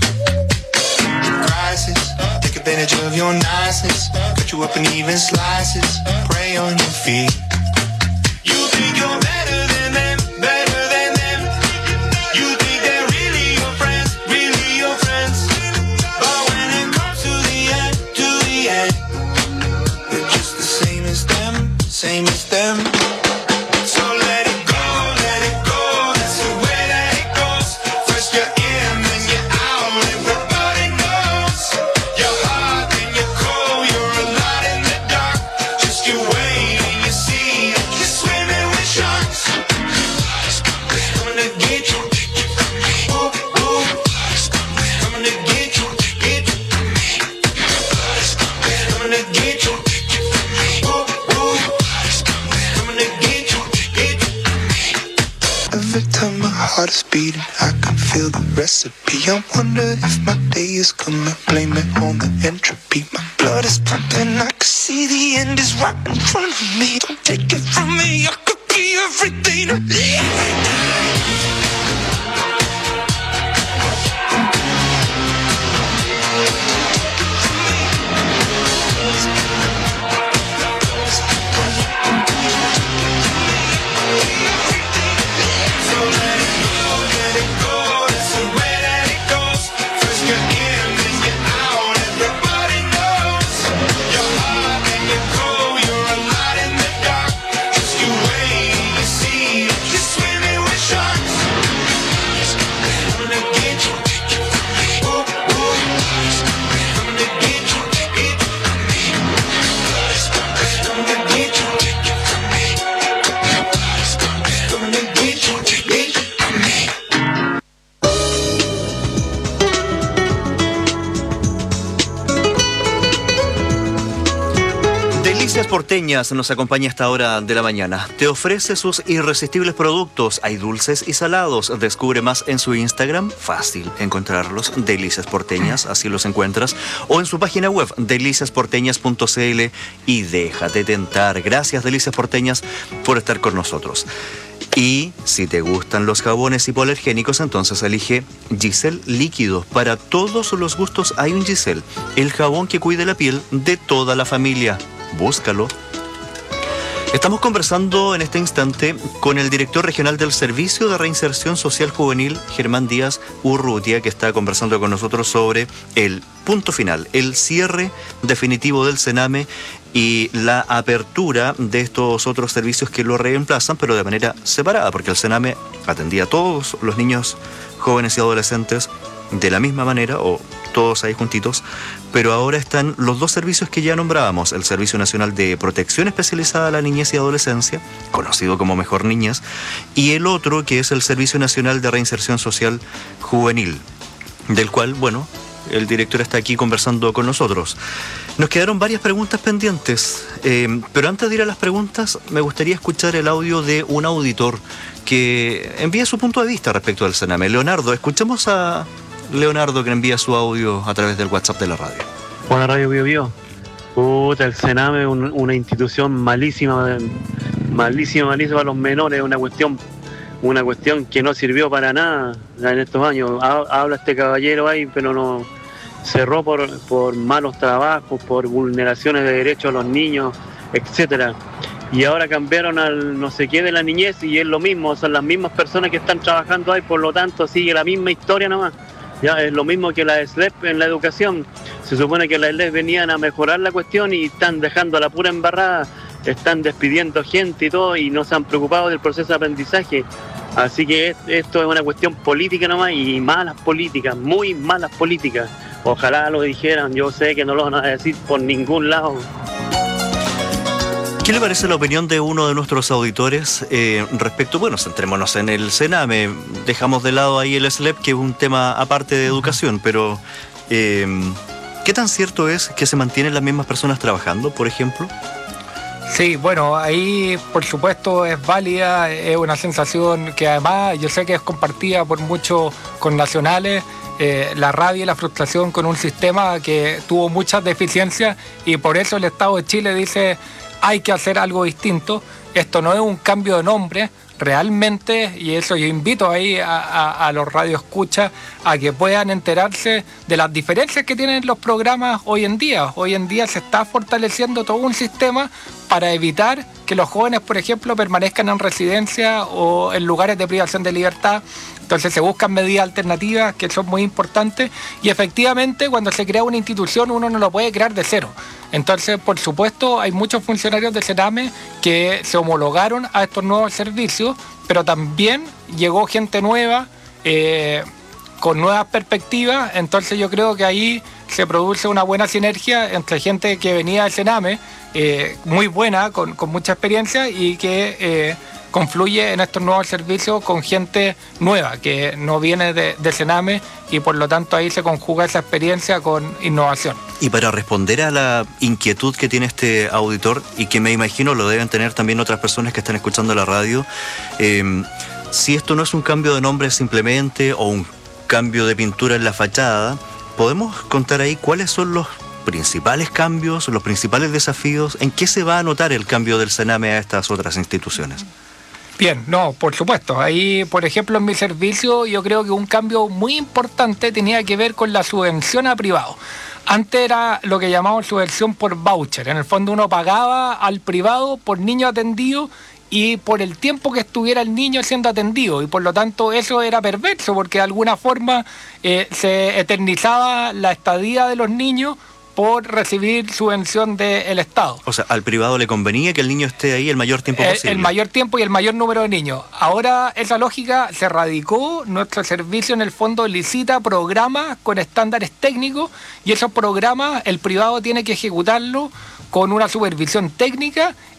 S2: Crisis, take advantage of your niceness. Cut you up in even slices, prey on your feet. You think you're better than them, better than them. You think they're really your friends, really your friends. But when it comes to the end, you're just the same as them, same as them. Heart is beating, I can feel the recipe. I wonder if my day is coming. Blame it on the entropy. My blood is pumping, I can see the end is right in front of me. Don't take it from me, I could be everything. You're a light in the dark, just you wait and see. Just swimming with
S1: Porteñas nos acompaña a esta hora de la mañana. Te ofrece sus irresistibles productos. Hay dulces y salados. Descubre más en su Instagram. Fácil encontrarlos. Delicias Porteñas, así los encuentras. O en su página web, deliciasporteñas.cl, y déjate tentar. Gracias, Delicias Porteñas, por estar con nosotros. Y si te gustan los jabones hipoalergénicos, entonces elige Giselle Líquido. Para todos los gustos hay un Giselle, el jabón que cuide la piel de toda la familia. Búscalo. Estamos conversando en este instante con el director regional del Servicio de Reinserción Social Juvenil, Germán Díaz Urrutia, que está conversando con nosotros sobre el punto final, el cierre definitivo del Sename y la apertura de estos otros servicios que lo reemplazan, pero de manera separada, porque el Sename atendía a todos los niños, jóvenes y adolescentes de la misma manera, o todos ahí juntitos, pero ahora están los dos servicios que ya nombrábamos, el Servicio Nacional de Protección Especializada a la Niñez y Adolescencia, conocido como Mejor Niñez, y el otro que es el Servicio Nacional de Reinserción Social Juvenil, del cual, bueno, el director está aquí conversando con nosotros. Nos quedaron varias preguntas pendientes, pero antes de ir a las preguntas, me gustaría escuchar el audio de un auditor que envía su punto de vista respecto al Sename. Leonardo, escuchemos a Leonardo, que envía su audio a través del WhatsApp de la radio.
S12: Buena Radio Bio Bio. Puta, el Sename es una institución malísima a los menores, una cuestión que no sirvió para nada en estos años. Habla este caballero ahí, pero no cerró por malos trabajos, por vulneraciones de derechos a los niños, etcétera. Y ahora cambiaron al no sé qué de la niñez y es lo mismo, son las mismas personas que están trabajando ahí, por lo tanto sigue la misma historia nomás. Ya es lo mismo que la SLEP en la educación. Se supone que las SLEP venían a mejorar la cuestión y están dejando la pura embarrada, están despidiendo gente y todo y no se han preocupado del proceso de aprendizaje. Así que esto es una cuestión política nomás y malas políticas, muy malas políticas. Ojalá lo dijeran, yo sé que no lo van a decir por ningún lado.
S1: ¿Qué le parece la opinión de uno de nuestros auditores respecto, bueno, centrémonos en el Sename, dejamos de lado ahí el SLEP, que es un tema aparte de educación, pero ¿qué tan cierto es que se mantienen las mismas personas trabajando, por ejemplo?
S6: Sí, bueno, ahí por supuesto es válida, es una sensación que además yo sé que es compartida por muchos connacionales, la rabia y la frustración con un sistema que tuvo muchas deficiencias y por eso el Estado de Chile dice hay que hacer algo distinto. Esto no es un cambio de nombre, realmente, y eso yo invito ahí a los radioescuchas a que puedan enterarse de las diferencias que tienen los programas hoy en día. Hoy en día se está fortaleciendo todo un sistema para evitar que los jóvenes, por ejemplo, permanezcan en residencia o en lugares de privación de libertad. Entonces se buscan medidas alternativas que son muy importantes y efectivamente cuando se crea una institución uno no lo puede crear de cero. Entonces, por supuesto, hay muchos funcionarios del Sename que se homologaron a estos nuevos servicios, pero también llegó gente nueva con nuevas perspectivas. Entonces yo creo que ahí se produce una buena sinergia entre gente que venía del Sename, muy buena, con mucha experiencia y que confluye en estos nuevos servicios con gente nueva que no viene de Sename y por lo tanto ahí se conjuga esa experiencia con innovación.
S1: Y para responder a la inquietud que tiene este auditor y que me imagino lo deben tener también otras personas que están escuchando la radio, si esto no es un cambio de nombre simplemente o un cambio de pintura en la fachada, ¿podemos contar ahí cuáles son los principales cambios, los principales desafíos? ¿En qué se va a notar el cambio del Sename a estas otras instituciones?
S6: Bien, no, por supuesto. Ahí, por ejemplo, en mi servicio yo creo que un cambio muy importante tenía que ver con la subvención a privado. Antes era lo que llamamos subvención por voucher. En el fondo uno pagaba al privado por niño atendido y por el tiempo que estuviera el niño siendo atendido. Y por lo tanto eso era perverso porque de alguna forma se eternizaba la estadía de los niños por recibir subvención del Estado.
S1: O sea, al privado le convenía que el niño esté ahí el mayor tiempo posible.
S6: El mayor tiempo y el mayor número de niños. Ahora esa lógica se radicó, nuestro servicio en el fondo licita programas con estándares técnicos y esos programas el privado tiene que ejecutarlo con una supervisión técnica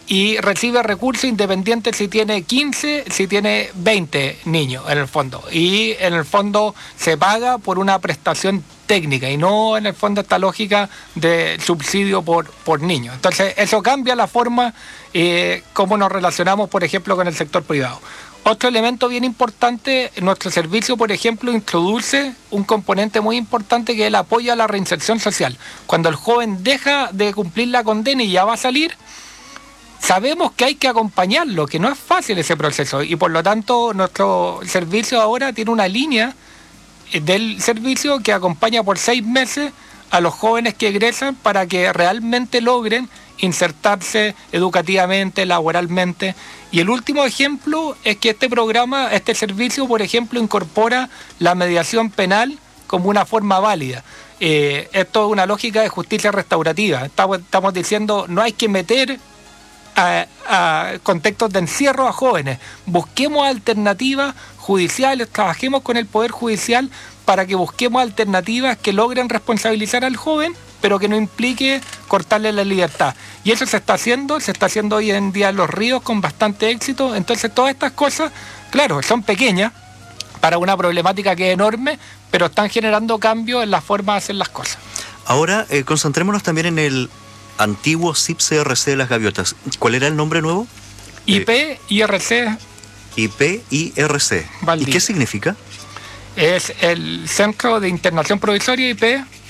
S6: y recibe recursos independientes si tiene 15, si tiene 20 niños en el fondo. Y en el fondo se paga por una prestación técnica y no en el fondo esta lógica de subsidio por niño. Entonces eso cambia la forma como nos relacionamos, por ejemplo, con el sector privado. Otro elemento bien importante, nuestro servicio, por ejemplo, introduce un componente muy importante que es el apoyo a la reinserción social. Cuando el joven deja de cumplir la condena y ya va a salir, sabemos que hay que acompañarlo, que no es fácil ese proceso y por lo tanto nuestro servicio ahora tiene una línea del servicio que acompaña por 6 meses a los jóvenes que egresan para que realmente logren insertarse educativamente, laboralmente. Y el último ejemplo es que este servicio, por ejemplo, incorpora la mediación penal como una forma válida. Esto es una lógica de justicia restaurativa. Estamos diciendo, no hay que meter a contextos de encierro a jóvenes. Busquemos alternativas judiciales, trabajemos con el Poder Judicial para que busquemos alternativas que logren responsabilizar al joven, pero que no implique cortarle la libertad. Y eso se está haciendo hoy en día en Los Ríos con bastante éxito. Entonces todas estas cosas, claro, son pequeñas para una problemática que es enorme, pero están generando cambios en la forma de hacer las cosas.
S1: Ahora, concentrémonos también en el antiguo CIP-CRC de las Gaviotas. ¿Cuál era el nombre nuevo?
S6: IP-IRC.
S1: IP-IRC. ¿Y qué significa?
S6: Es el Centro de Internación Provisoria, IP.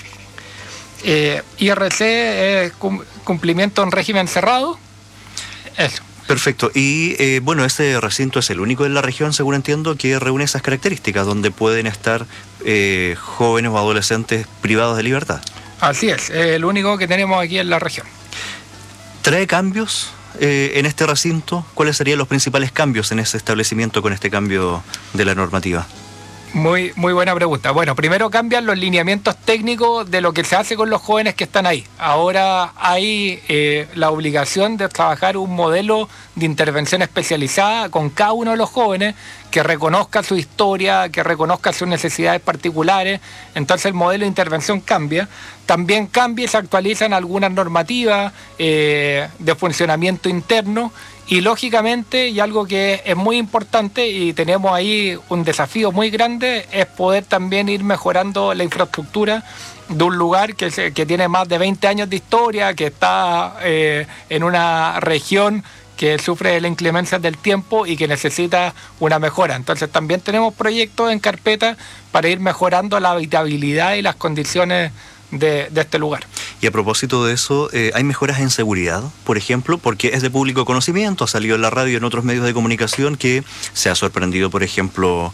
S6: IRC es cumplimiento en régimen cerrado. Eso.
S1: Perfecto. Y bueno, este recinto es el único en la región, según entiendo, que reúne esas características, donde pueden estar jóvenes o adolescentes privados de libertad.
S6: Así es el único que tenemos aquí en la región.
S1: ¿Trae cambios en este recinto? ¿Cuáles serían los principales cambios en ese establecimiento con este cambio de la normativa?
S6: Muy buena pregunta. Bueno, primero cambian los lineamientos técnicos de lo que se hace con los jóvenes que están ahí. Ahora hay la obligación de trabajar un modelo de intervención especializada con cada uno de los jóvenes que reconozca su historia, que reconozca sus necesidades particulares. Entonces el modelo de intervención cambia. También cambia y se actualizan algunas normativas de funcionamiento interno. Y lógicamente, y algo que es muy importante y tenemos ahí un desafío muy grande, es poder también ir mejorando la infraestructura de un lugar que tiene más de 20 años de historia, que está en una región que sufre de la inclemencia del tiempo y que necesita una mejora. Entonces también tenemos proyectos en carpeta para ir mejorando la habitabilidad y las condiciones de este lugar.
S1: Y a propósito de eso, ¿hay mejoras en seguridad, por ejemplo? Porque es de público conocimiento, ha salido en la radio y en otros medios de comunicación que se ha sorprendido, por ejemplo,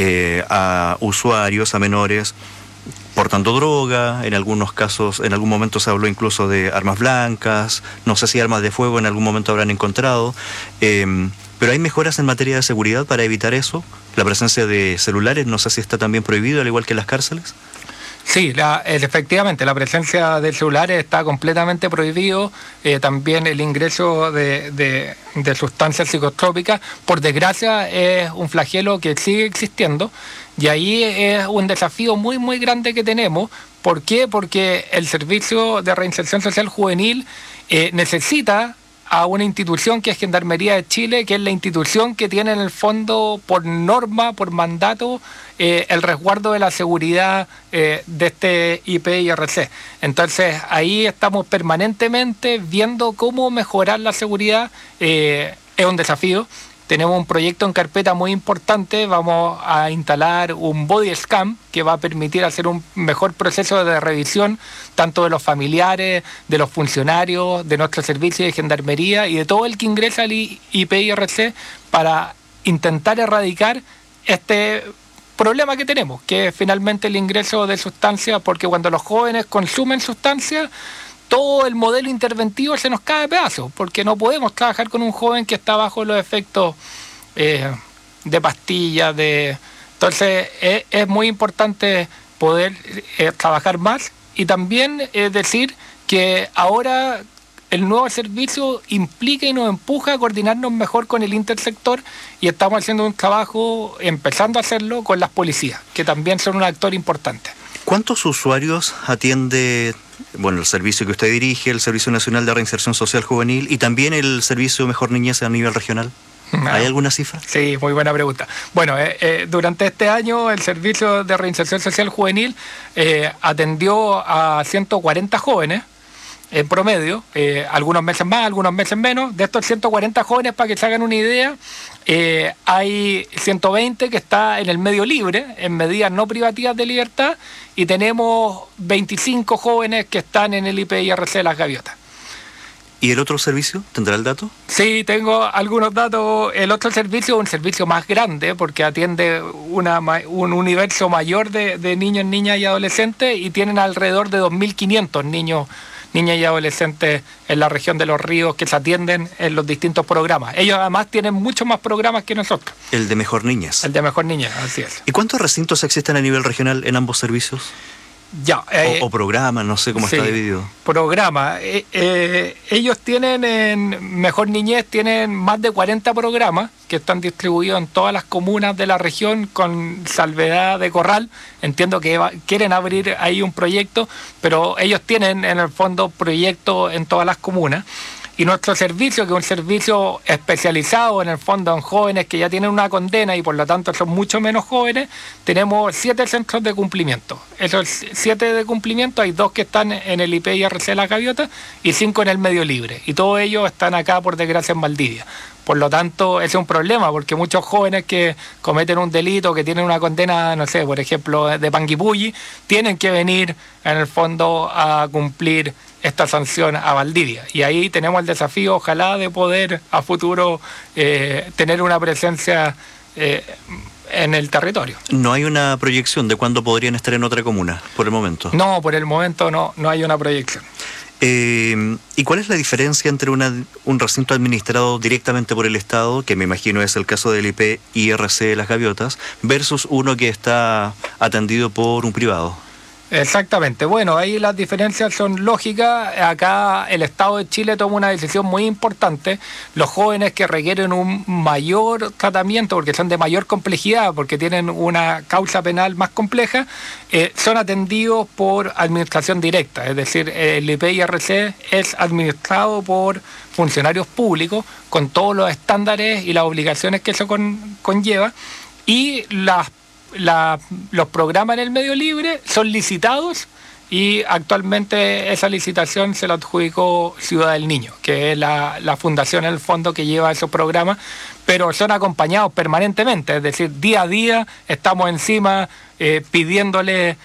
S1: a usuarios, a menores, portando droga. En algunos casos, en algún momento se habló incluso de armas blancas, no sé si armas de fuego en algún momento habrán encontrado. Pero hay mejoras en materia de seguridad para evitar eso. La presencia de celulares, no sé si está también prohibido, al igual que en las cárceles.
S6: Sí, efectivamente, la presencia de celulares está completamente prohibido, también el ingreso de sustancias psicotrópicas, por desgracia es un flagelo que sigue existiendo y ahí es un desafío muy grande que tenemos. ¿Por qué? Porque el Servicio de Reinserción Social Juvenil necesita a una institución que es Gendarmería de Chile, que es la institución que tiene en el fondo por norma, por mandato, el resguardo de la seguridad de este IP-IRC. Entonces ahí estamos permanentemente viendo cómo mejorar la seguridad. Es un desafío. Tenemos un proyecto en carpeta muy importante, vamos a instalar un body scan que va a permitir hacer un mejor proceso de revisión, tanto de los familiares, de los funcionarios, de nuestro servicio de gendarmería y de todo el que ingresa al IP-IRC para intentar erradicar este problema que tenemos, que es finalmente el ingreso de sustancias, porque cuando los jóvenes consumen sustancias, todo el modelo interventivo se nos cae de pedazos, porque no podemos trabajar con un joven que está bajo los efectos de pastillas. Entonces es muy importante poder trabajar más y también decir que ahora el nuevo servicio implica y nos empuja a coordinarnos mejor con el intersector y estamos haciendo un trabajo, empezando a hacerlo, con las policías, que también son un actor importante.
S1: ¿Cuántos usuarios atiende, el servicio que usted dirige, el Servicio Nacional de Reinserción Social Juvenil y también el Servicio Mejor Niñez a nivel regional? ¿Hay alguna cifra?
S6: Sí, muy buena pregunta. Bueno, durante este año el Servicio de Reinserción Social Juvenil atendió a 140 jóvenes en promedio, algunos meses más, algunos meses menos. De estos 140 jóvenes, para que se hagan una idea, hay 120 que está en el medio libre, en medidas no privativas de libertad, y tenemos 25 jóvenes que están en el IPIRC Las Gaviotas.
S1: ¿Y el otro servicio? ¿Tendrá el dato?
S6: Sí, tengo algunos datos. El otro servicio es un servicio más grande porque atiende un universo mayor de niños, niñas y adolescentes, y tienen alrededor de 2.500 niños, niñas y adolescentes en la región de Los Ríos que se atienden en los distintos programas. Ellos además tienen muchos más programas que nosotros.
S1: El de Mejor Niñez.
S6: El de Mejor Niñez, así es.
S1: ¿Y cuántos recintos existen a nivel regional en ambos servicios?
S6: Ya,
S1: o programas, no sé cómo está dividido.
S6: Programa. Ellos tienen en Mejor Niñez, tienen más de 40 programas que están distribuidos en todas las comunas de la región, con salvedad de Corral. Entiendo que quieren abrir ahí un proyecto, pero ellos tienen en el fondo proyectos en todas las comunas. Y nuestro servicio, que es un servicio especializado en el fondo en jóvenes que ya tienen una condena y por lo tanto son mucho menos jóvenes, tenemos 7 centros de cumplimiento. Esos 7 de cumplimiento, hay 2 que están en el IPIRC Las Gaviotas y 5 en el medio libre. Y todos ellos están acá, por desgracia, en Valdivia. Por lo tanto, ese es un problema, porque muchos jóvenes que cometen un delito, que tienen una condena, no sé, por ejemplo, de Panguipulli, tienen que venir, en el fondo, a cumplir esta sanción a Valdivia. Y ahí tenemos el desafío, ojalá, de poder a futuro tener una presencia en el territorio.
S1: ¿No hay una proyección de cuándo podrían estar en otra comuna, por el momento?
S6: No, por el momento no hay una proyección.
S1: ¿Y cuál es la diferencia entre un recinto administrado directamente por el Estado, que me imagino es el caso del IPIRC Las Gaviotas, versus uno que está atendido por un privado?
S6: Exactamente. Bueno, ahí las diferencias son lógicas. Acá el Estado de Chile toma una decisión muy importante. Los jóvenes que requieren un mayor tratamiento, porque son de mayor complejidad, porque tienen una causa penal más compleja, son atendidos por administración directa. Es decir, el IPIRC es administrado por funcionarios públicos con todos los estándares y las obligaciones que eso conlleva, y los programas en el medio libre son licitados, y actualmente esa licitación se la adjudicó Ciudad del Niño, que es la fundación en el fondo que lleva esos programas, pero son acompañados permanentemente, es decir, día a día estamos encima pidiéndole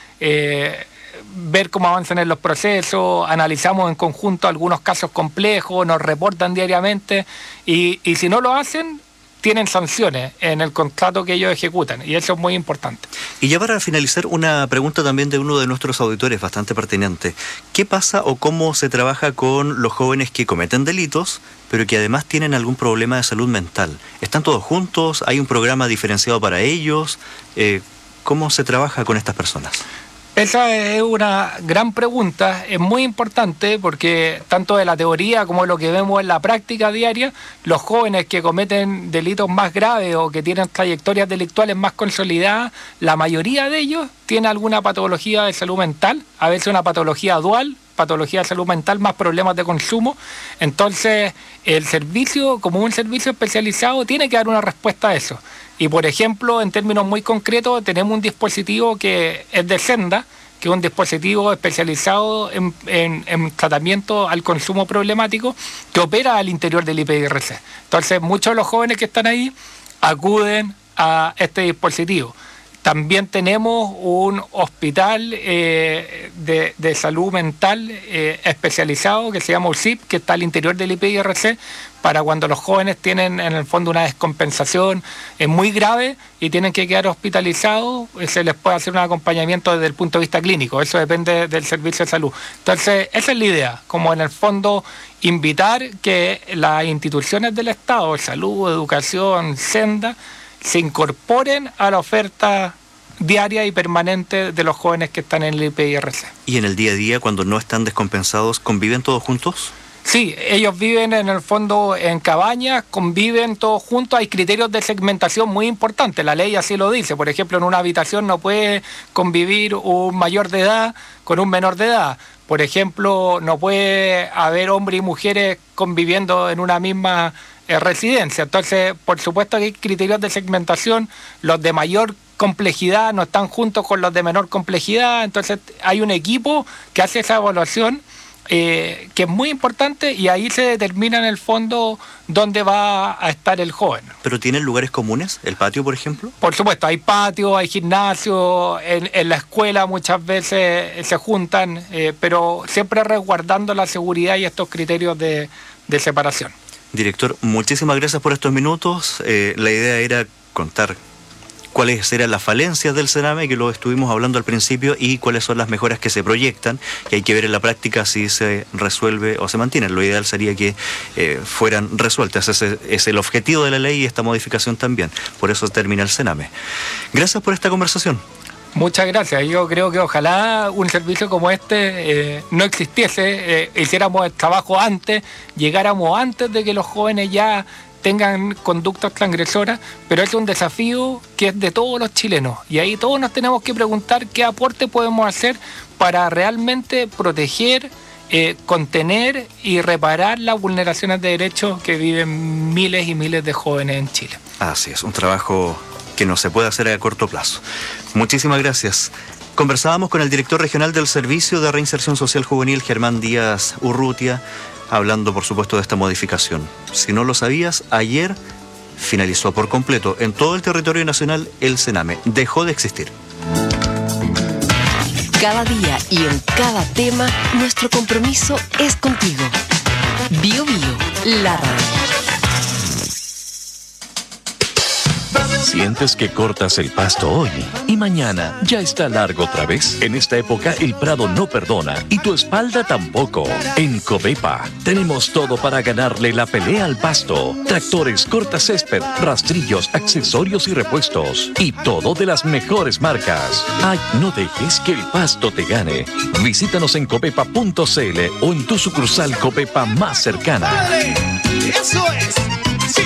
S6: ver cómo avanzan en los procesos, analizamos en conjunto algunos casos complejos, nos reportan diariamente, y si no lo hacen, tienen sanciones en el contrato que ellos ejecutan, y eso es muy importante.
S1: Y ya para finalizar, una pregunta también de uno de nuestros auditores bastante pertinente. ¿Qué pasa o cómo se trabaja con los jóvenes que cometen delitos, pero que además tienen algún problema de salud mental? ¿Están todos juntos? ¿Hay un programa diferenciado para ellos? ¿Cómo se trabaja con estas personas?
S6: Esa es una gran pregunta, es muy importante porque tanto de la teoría como de lo que vemos en la práctica diaria, los jóvenes que cometen delitos más graves o que tienen trayectorias delictuales más consolidadas, la mayoría de ellos tiene alguna patología de salud mental, a veces una patología dual, patología de salud mental más problemas de consumo. Entonces el servicio, como un servicio especializado, tiene que dar una respuesta a eso. Y por ejemplo, en términos muy concretos, tenemos un dispositivo que es de Senda, que es un dispositivo especializado en tratamiento al consumo problemático, que opera al interior del IPIRC. Entonces muchos de los jóvenes que están ahí acuden a este dispositivo. También tenemos un hospital de salud mental especializado que se llama UCIP, que está al interior del IPIRC, para cuando los jóvenes tienen en el fondo una descompensación muy grave y tienen que quedar hospitalizados, se les puede hacer un acompañamiento desde el punto de vista clínico. Eso depende del servicio de salud. Entonces, esa es la idea, como en el fondo invitar que las instituciones del Estado, salud, educación, Senda, se incorporen a la oferta diaria y permanente de los jóvenes que están en el IPIRC.
S1: ¿Y en el día a día, cuando no están descompensados, conviven todos juntos?
S6: Sí, ellos viven en el fondo en cabañas, conviven todos juntos, hay criterios de segmentación muy importantes, la ley así lo dice. Por ejemplo, en una habitación no puede convivir un mayor de edad con un menor de edad. Por ejemplo, no puede haber hombres y mujeres conviviendo en una misma residencia. Entonces, por supuesto que hay criterios de segmentación, los de mayor complejidad no están juntos con los de menor complejidad, entonces hay un equipo que hace esa evaluación que es muy importante y ahí se determina en el fondo dónde va a estar el joven.
S1: ¿Pero tienen lugares comunes? ¿El patio, por ejemplo?
S6: Por supuesto, hay patio, hay gimnasio, en la escuela muchas veces se juntan, pero siempre resguardando la seguridad y estos criterios de separación.
S1: Director, muchísimas gracias por estos minutos. La idea era contar cuáles eran las falencias del Sename, que lo estuvimos hablando al principio, y cuáles son las mejoras que se proyectan, que hay que ver en la práctica si se resuelve o se mantiene. Lo ideal sería que fueran resueltas. Ese es el objetivo de la ley y esta modificación también. Por eso termina el Sename. Gracias por esta conversación.
S6: Muchas gracias. Yo creo que ojalá un servicio como este no existiese, hiciéramos el trabajo antes, llegáramos antes de que los jóvenes ya tengan conductas transgresoras, pero es un desafío que es de todos los chilenos y ahí todos nos tenemos que preguntar qué aporte podemos hacer para realmente proteger, contener y reparar las vulneraciones de derechos que viven miles y miles de jóvenes en Chile.
S1: Así es, un trabajo que no se puede hacer a corto plazo. Muchísimas gracias. Conversábamos con el director regional del Servicio de Reinserción Social Juvenil, Germán Díaz Urrutia, hablando, por supuesto, de esta modificación. Si no lo sabías, ayer finalizó por completo en todo el territorio nacional el Sename. Dejó de existir.
S4: Cada día y en cada tema, nuestro compromiso es contigo. Bio Bio, la radio.
S14: ¿Sientes que cortas el pasto hoy y mañana ya está largo otra vez? En esta época el prado no perdona y tu espalda tampoco. En Covepa tenemos todo para ganarle la pelea al pasto. Tractores, cortacésped, rastrillos, accesorios y repuestos. Y todo de las mejores marcas. Ay, no dejes que el pasto te gane. Visítanos en covepa.cl o en tu sucursal Covepa más cercana.
S11: ¡Dale! ¡Eso es! ¡Sí!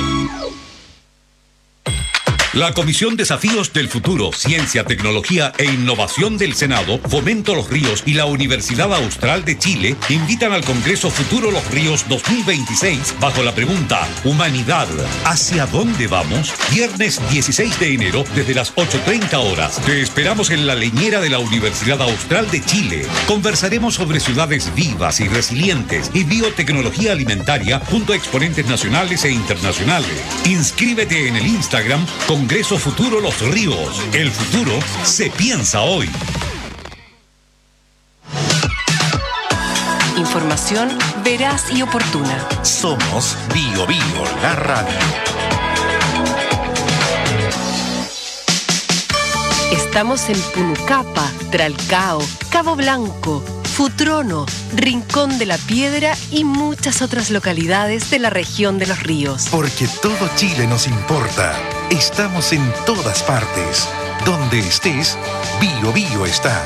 S11: La Comisión Desafíos del Futuro, Ciencia, Tecnología e Innovación del Senado, Fomento Los Ríos y la Universidad Austral de Chile invitan al Congreso Futuro Los Ríos 2026 bajo la pregunta Humanidad, ¿hacia dónde vamos? Viernes 16 de enero desde las 8:30 horas. Te esperamos en la leñera de la Universidad Austral de Chile. Conversaremos sobre ciudades vivas y resilientes y biotecnología alimentaria junto a exponentes nacionales e internacionales. Inscríbete en el Instagram Congreso Futuro Los Ríos. El futuro se piensa hoy.
S4: Información veraz y oportuna.
S11: Somos Bio Bio, la radio.
S4: Estamos en Punucapa, Tralcao, Cabo Blanco, Futrono, Rincón de la Piedra y muchas otras localidades de la región de los ríos.
S16: Porque todo Chile nos importa. Estamos en todas partes. Donde estés, Bio Bio está.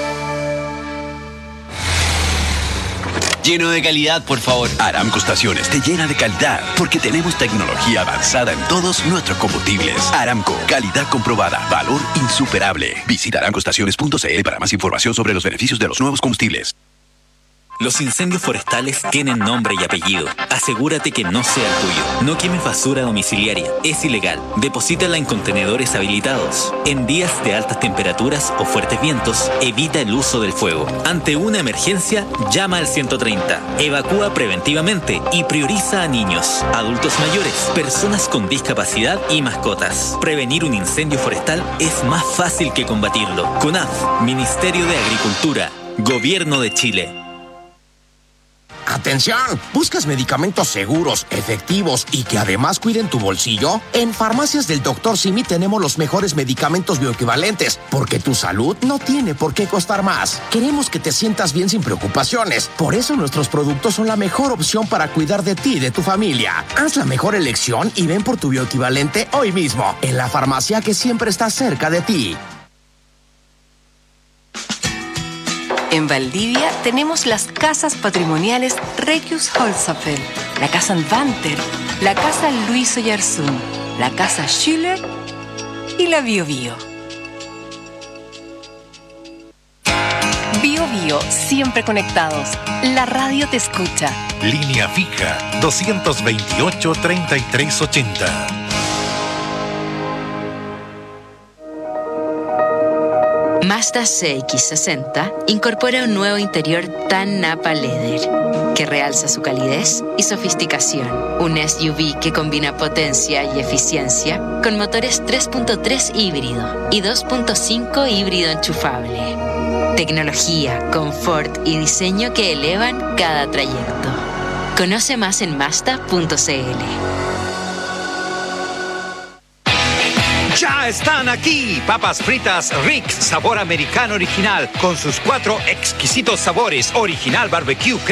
S17: Lleno de calidad, por favor. Aramco Estaciones te llena de calidad porque tenemos tecnología avanzada en todos nuestros combustibles. Aramco, calidad comprobada, valor insuperable. Visita aramcoestaciones.cl para más información sobre los beneficios de los nuevos combustibles.
S18: Los incendios forestales tienen nombre y apellido. Asegúrate que no sea el tuyo. No quemes basura domiciliaria. Es ilegal. Deposítala en contenedores habilitados. En días de altas temperaturas o fuertes vientos, evita el uso del fuego. Ante una emergencia, llama al 130. Evacúa preventivamente y prioriza a niños, adultos mayores, personas con discapacidad y mascotas. Prevenir un incendio forestal es más fácil que combatirlo. CONAF, Ministerio de Agricultura, Gobierno de Chile.
S20: ¡Atención! ¿Buscas medicamentos seguros, efectivos y que además cuiden tu bolsillo? En Farmacias del Dr. Simi tenemos los mejores medicamentos bioequivalentes, porque tu salud no tiene por qué costar más. Queremos que te sientas bien sin preocupaciones. Por eso nuestros productos son la mejor opción para cuidar de ti y de tu familia. Haz la mejor elección y ven por tu bioequivalente hoy mismo, en la farmacia que siempre está cerca de ti.
S4: En Valdivia tenemos las casas patrimoniales Regius Holzapfel, la Casa Anvanter, la Casa Luis Oyarzún, la Casa Schüller y la Bio Bio. Bio Bio, siempre conectados. La radio te escucha.
S16: Línea fija 228-3380.
S5: Mazda CX-60 incorpora un nuevo interior tan Napa Leather que realza su calidez y sofisticación. Un SUV que combina potencia y eficiencia con motores 3.3 híbrido y 2.5 híbrido enchufable. Tecnología, confort y diseño que elevan cada trayecto. Conoce más en Mazda.cl.
S19: Ya están aquí, papas fritas Rick, sabor americano original, con sus 4 exquisitos sabores, original barbecue,